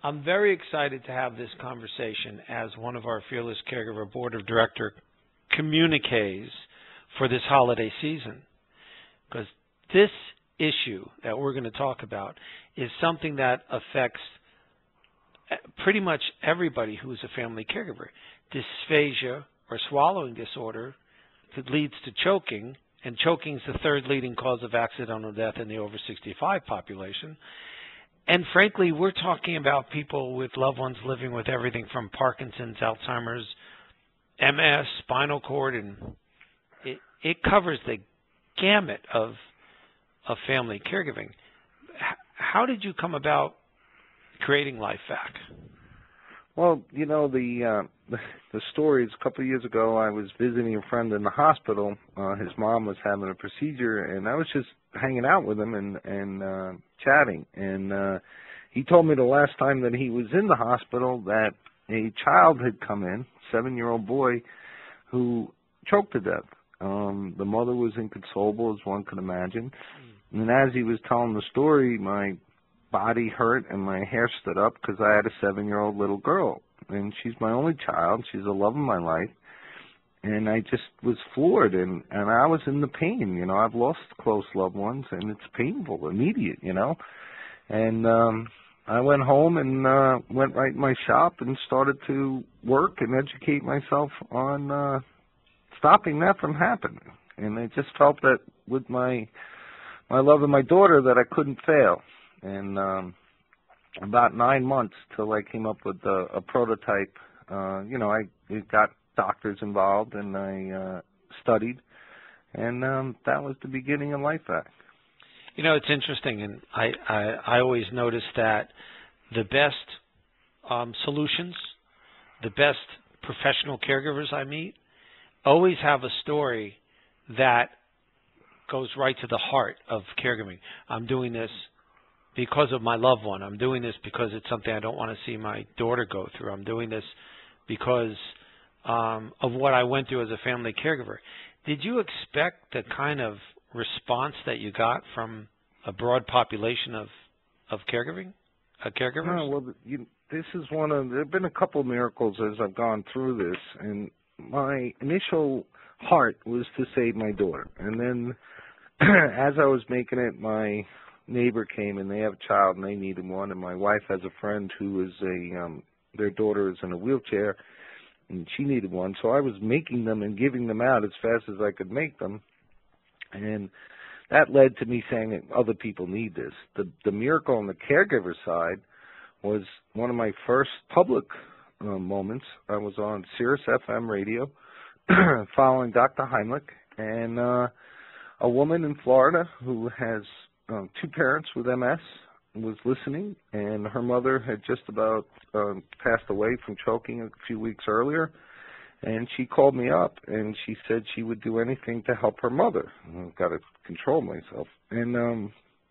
I'm very excited to have this conversation as one of our Fearless Caregiver Board of Director communiques for this holiday season, because this issue that we're going to talk about is something that affects pretty much everybody who is a family caregiver. Dysphagia or swallowing disorder that leads to choking, and choking is the third leading cause of accidental death in the over 65 population. And frankly, we're talking about people with loved ones living with everything from Parkinson's, Alzheimer's, MS, spinal cord, and it covers the gamut of family caregiving. How did you come about creating LifeVac? Well, you know, the story is a couple of years ago. I was visiting a friend in the hospital. His mom was having a procedure, and I was just hanging out with him and chatting. And he told me the last time that he was in the hospital that a child had come in, 7-year-old boy, who choked to death. The mother was inconsolable, as one could imagine. And as he was telling the story, my body hurt and my hair stood up because I had a 7-year-old little girl. And she's my only child. She's the love of my life. And I just was floored, and I was in the pain. You know, I've lost close loved ones, and it's painful, immediate, you know. And I went home and went right in my shop and started to work and educate myself on stopping that from happening. And I just felt that with my love of my daughter that I couldn't fail. And about 9 months till I came up with a prototype. You know, I got doctors involved, and I studied, and that was the beginning of LifeVac. You know, it's interesting, and I always notice that the best solutions, the best professional caregivers I meet, always have a story that goes right to the heart of caregiving. I'm doing this because of my loved one. I'm doing this because it's something I don't want to see my daughter go through. I'm doing this because of what I went through as a family caregiver. Did you expect the kind of response that you got from a broad population of caregivers? No, well, this is there have been a couple of miracles as I've gone through this, and my initial heart was to save my daughter. And then as I was making it, my neighbor came, and they have a child, and they needed one, and my wife has a friend who is their daughter is in a wheelchair, and she needed one. So I was making them and giving them out as fast as I could make them, and that led to me saying that other people need this. The miracle on the caregiver side was one of my first public moments. I was on Sirius XM radio following Dr. Heimlich, and a woman in Florida who has 2 parents with MS was listening, and her mother had just about passed away from choking a few weeks earlier, and she called me up, and she said she would do anything to help her mother. I've got to control myself. And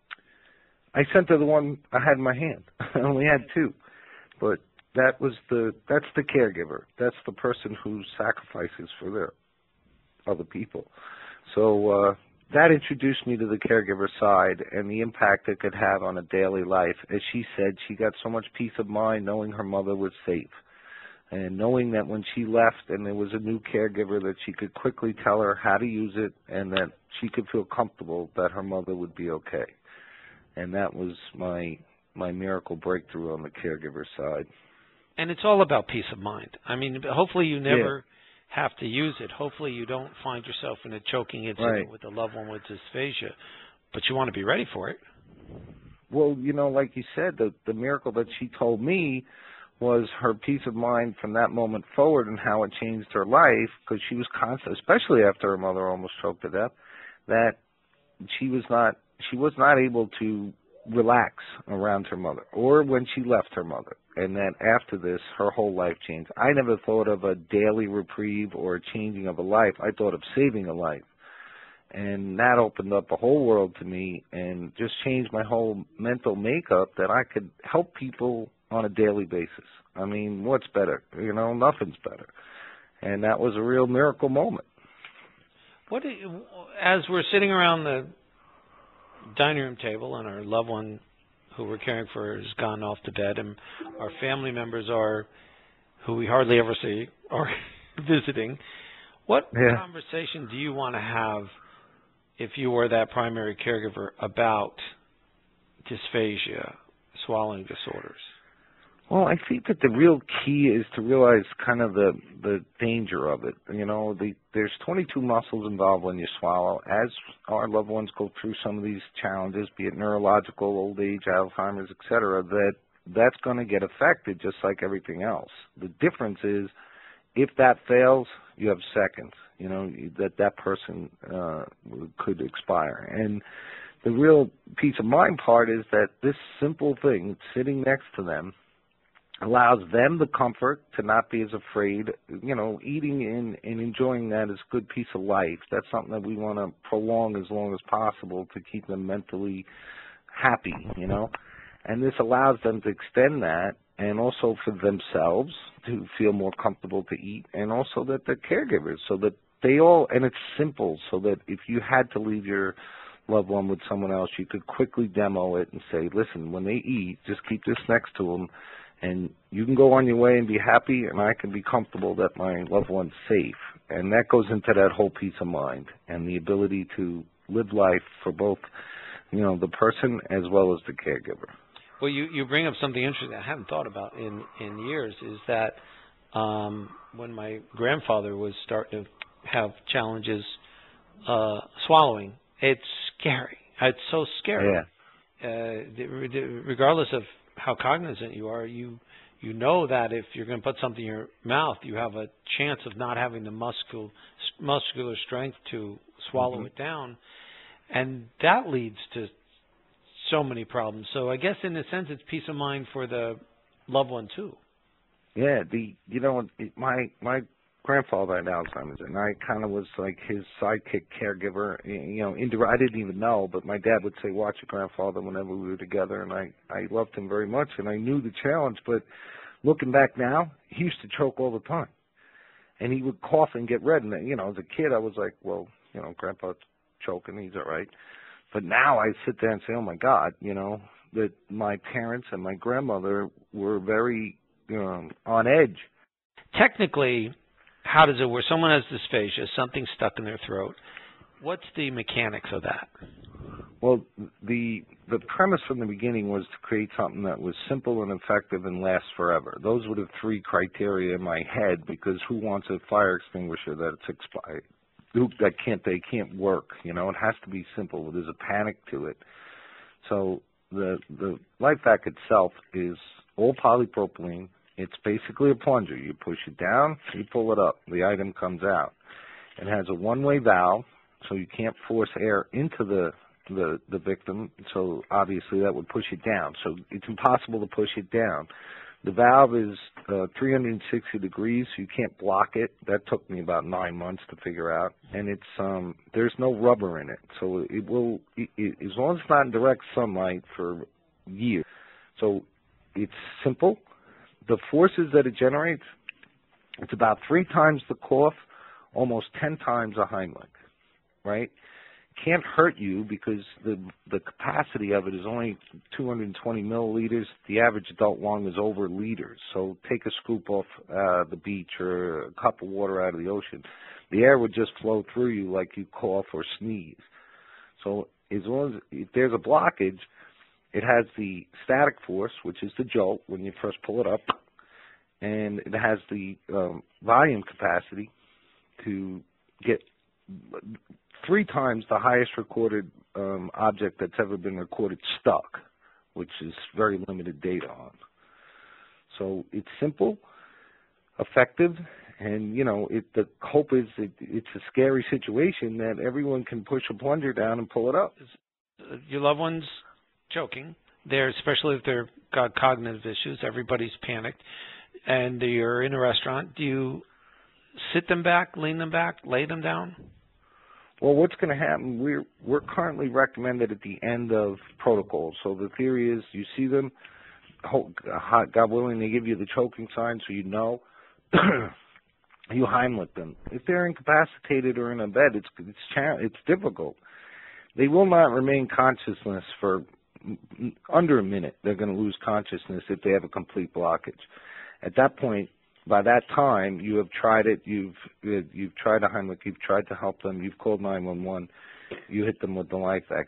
I sent her the one I had in my hand. I only had 2, but that's the caregiver. That's the person who sacrifices for their other people. So that introduced me to the caregiver side and the impact it could have on a daily life. As she said, she got so much peace of mind knowing her mother was safe, and knowing that when she left and there was a new caregiver that she could quickly tell her how to use it, and that she could feel comfortable that her mother would be okay. And that was my miracle breakthrough on the caregiver side. And it's all about peace of mind. I mean, hopefully you never have to use it. Hopefully you don't find yourself in a choking incident with a loved one with dysphagia, but you want to be ready for it. Well, you know, like you said, the miracle that she told me was her peace of mind from that moment forward, and how it changed her life, because she was constant, especially after her mother almost choked to death, that she was not able to relax around her mother, or when she left her mother. And that after this, her whole life changed. I never thought of a daily reprieve or a changing of a life. I thought of saving a life. And that opened up a whole world to me and just changed my whole mental makeup, that I could help people on a daily basis. I mean, what's better? You know, nothing's better. And that was a real miracle moment. As we're sitting around the dining room table and our loved one who we're caring for has gone off to bed, and our family members are, who we hardly ever see, are visiting. What conversation do you want to have if you were that primary caregiver about dysphagia, swallowing disorders? Well, I think that the real key is to realize kind of the danger of it. You know, there's 22 muscles involved when you swallow. As our loved ones go through some of these challenges, be it neurological, old age, Alzheimer's, et cetera, that's going to get affected just like everything else. The difference is if that fails, you have seconds, you know, that person could expire. And the real peace of mind part is that this simple thing, sitting next to them, allows them the comfort to not be as afraid. You know, eating and enjoying that is a good piece of life. That's something that we want to prolong as long as possible to keep them mentally happy, you know. And this allows them to extend that, and also for themselves to feel more comfortable to eat, and also that they're caregivers, so that they all, and it's simple, so that if you had to leave your loved one with someone else, you could quickly demo it and say, listen, when they eat, just keep this next to them, and you can go on your way and be happy, and I can be comfortable that my loved one's safe. And that goes into that whole peace of mind and the ability to live life for both, you know, the person as well as the caregiver. Well, you bring up something interesting I haven't thought about in years, is that when my grandfather was starting to have challenges swallowing, it's scary. It's so scary. Yeah. Regardless of how cognizant you are, you know that if you're going to put something in your mouth, you have a chance of not having the muscular strength to swallow it down, and that leads to so many problems. So I guess in a sense, it's peace of mind for the loved one too. Yeah, my grandfather had Alzheimer's, and I kind of was like his sidekick caregiver. You know, I didn't even know, but my dad would say, watch your grandfather whenever we were together, and I loved him very much, and I knew the challenge. But looking back now, he used to choke all the time, and he would cough and get red. And, you know, as a kid, I was like, well, you know, Grandpa's choking, he's all right. But now I sit there and say, oh, my God, you know, that my parents and my grandmother were very on edge. Technically, how does it work? Someone has dysphagia, something stuck in their throat. What's the mechanics of that? Well, the premise from the beginning was to create something that was simple and effective and lasts forever. Those were the three criteria in my head, because who wants a fire extinguisher that's expired? They can't work, you know. It has to be simple. There's a panic to it. So the LifeVac itself is all polypropylene. It's basically a plunger. You push it down, you pull it up, the item comes out. It has a one-way valve, so you can't force air into the victim, so obviously that would push it down. So it's impossible to push it down. The valve is 360 degrees, so you can't block it. That took me about 9 months to figure out. And it's there's no rubber in it, so it will, as long as it's not in direct sunlight for years. So it's simple. The forces that it generates, it's about 3 times the cough, almost 10 times a Heimlich, right? Can't hurt you because the capacity of it is only 220 milliliters. The average adult lung is over liters. So take a scoop off the beach or a cup of water out of the ocean. The air would just flow through you like you cough or sneeze. So as long as if there's a blockage, it has the static force, which is the jolt when you first pull it up, and it has the volume capacity to get 3 times the highest recorded object that's ever been recorded stuck, which is very limited data on. So it's simple, effective, and, you know, the hope is it's a scary situation that everyone can push a plunger down and pull it up. Your loved one's choking. Especially if they've got cognitive issues, everybody's panicked, and you're in a restaurant. Do you sit them back, lean them back, lay them down? Well, what's going to happen, we're currently recommended at the end of protocols. So the theory is you see them, God willing, they give you the choking sign so you know. You Heimlich them. If they're incapacitated or in a bed, it's difficult. They will not remain consciousless for under a minute, they're going to lose consciousness if they have a complete blockage. At that point, by that time, you have tried it. You've tried a Heimlich. You've tried to help them. You've called 911. You hit them with the life act.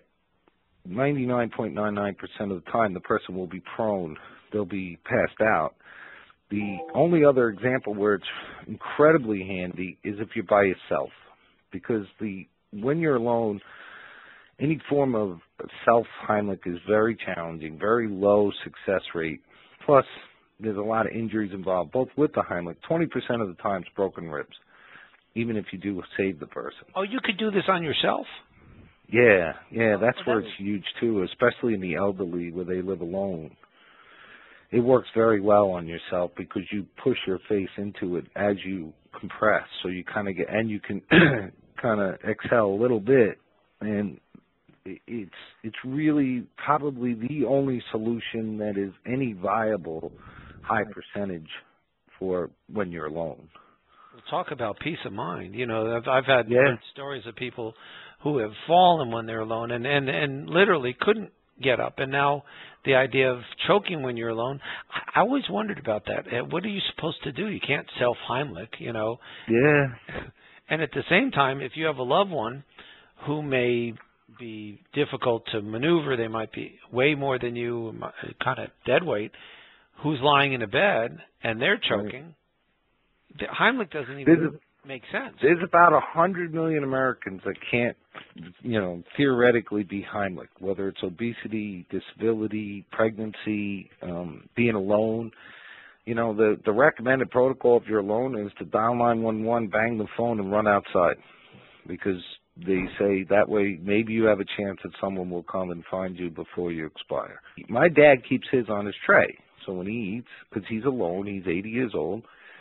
99.99% of the time, the person will be prone. They'll be passed out. The only other example where it's incredibly handy is if you're by yourself, because when you're alone, any form of self-Heimlich is very challenging, very low success rate. Plus, there's a lot of injuries involved, both with the Heimlich. 20% of the time, it's broken ribs, even if you do save the person. Oh, you could do this on yourself? Yeah, that's where it's huge, too, especially in the elderly where they live alone. It works very well on yourself because you push your face into it as you compress, so you kind of and you can kind of exhale a little bit, and it's really probably the only solution that is any viable high percentage for when you're alone. We'll talk about peace of mind. You know, I've had heard stories of people who have fallen when they're alone and literally couldn't get up, and now the idea of choking when you're alone, I always wondered about that. What are you supposed to do? You can't self-Heimlich, you know. Yeah. And at the same time, if you have a loved one who may be difficult to maneuver, they might be way more than you, kind of dead weight, who's lying in a bed and they're choking, the Heimlich doesn't even make sense. There's about 100 million Americans that can't, theoretically be Heimlich, whether it's obesity, disability, pregnancy, being alone. You know, the recommended protocol if you're alone is to dial 911, bang the phone, and run outside, because they say that way maybe you have a chance that someone will come and find you before you expire. My dad keeps his on his tray, so when he eats, because he's alone, he's 80 years old,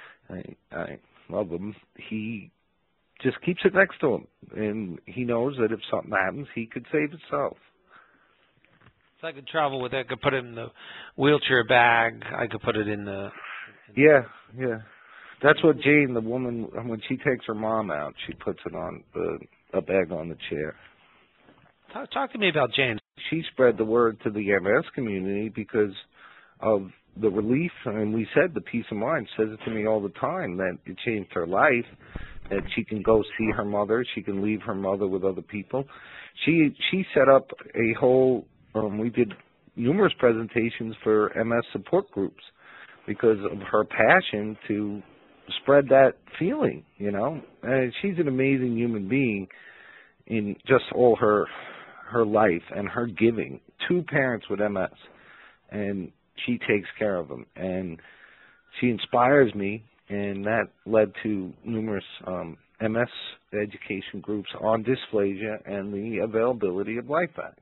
I love him, he just keeps it next to him, and he knows that if something happens, he could save himself. So I could travel with it. I could put it in the wheelchair bag. I could put it in the... Yeah. That's what Jane, the woman, when she takes her mom out, she puts it on a bag on the chair. Talk to me about Jane. She spread the word to the MS community because of the relief, and we said the peace of mind, says it to me all the time, that it changed her life, that she can go see her mother, she can leave her mother with other people. She set up a whole, we did numerous presentations for MS support groups because of her passion to spread that feeling, And she's an amazing human being in just all her life and her giving. 2 parents with MS, and she takes care of them, and she inspires me, and that led to numerous MS education groups on dysplasia and the availability of LifeVac.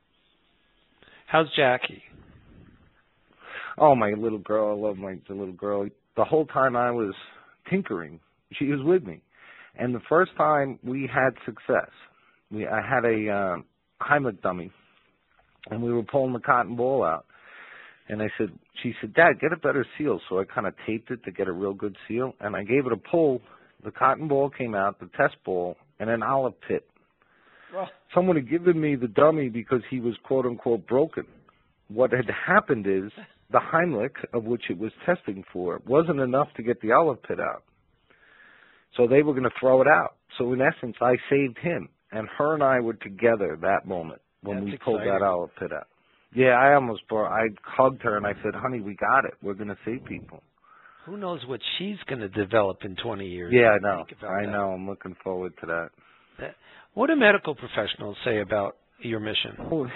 How's Jackie? Oh, my little girl. I love the little girl. The whole time I was tinkering, she was with me. And the first time we had success, I had a Heimlich dummy, and we were pulling the cotton ball out. And she said, Dad, get a better seal. So I kind of taped it to get a real good seal, and I gave it a pull. The cotton ball came out, the test ball, and an olive pit. Oh. Someone had given me the dummy because he was, quote, unquote, broken. What had happened is the Heimlich, of which it was testing for, wasn't enough to get the olive pit out. So they were going to throw it out. So in essence, I saved him. And her and I were together that moment when we pulled that olive pit out. Yeah, I hugged her and I said, honey, we got it. We're going to save people. Who knows what she's going to develop in 20 years? Yeah, I know. I'm looking forward to that. What do medical professionals say about your mission?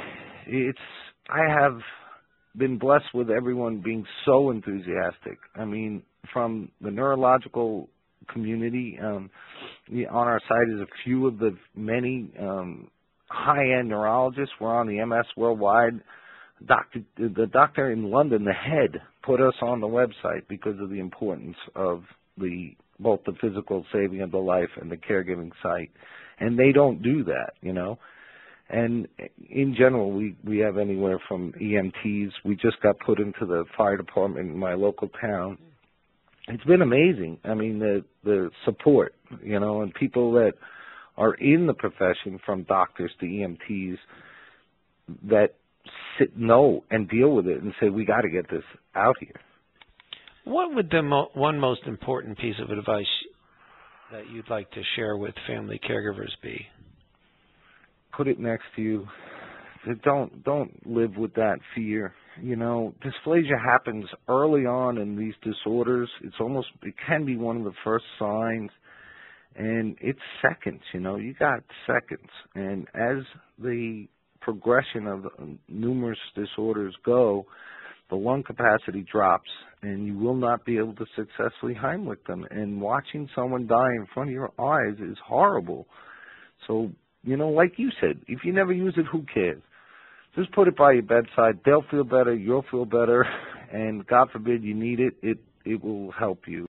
I have been blessed with everyone being so enthusiastic. I mean, from the neurological community, on our site is a few of the many high-end neurologists. We're on the MS Worldwide. The doctor in London, the head, put us on the website because of the importance of both the physical saving of the life and the caregiving site. And they don't do that, And in general, we have anywhere from EMTs. We just got put into the fire department in my local town. It's been amazing. I mean, the support, and people that are in the profession, from doctors to EMTs, that and deal with it and say, we got to get this out here. What would the one most important piece of advice that you'd like to share with family caregivers be? Put it next to you. Don't live with that fear. You know, dysplasia happens early on in these disorders. It can be one of the first signs, and it's seconds. You know, you got seconds, and as the progression of numerous disorders go, the lung capacity drops, and you will not be able to successfully Heimlich them. And watching someone die in front of your eyes is horrible. So, you know, like you said, if you never use it, who cares? Just put it by your bedside. They'll feel better. You'll feel better. And God forbid you need it, it will help you.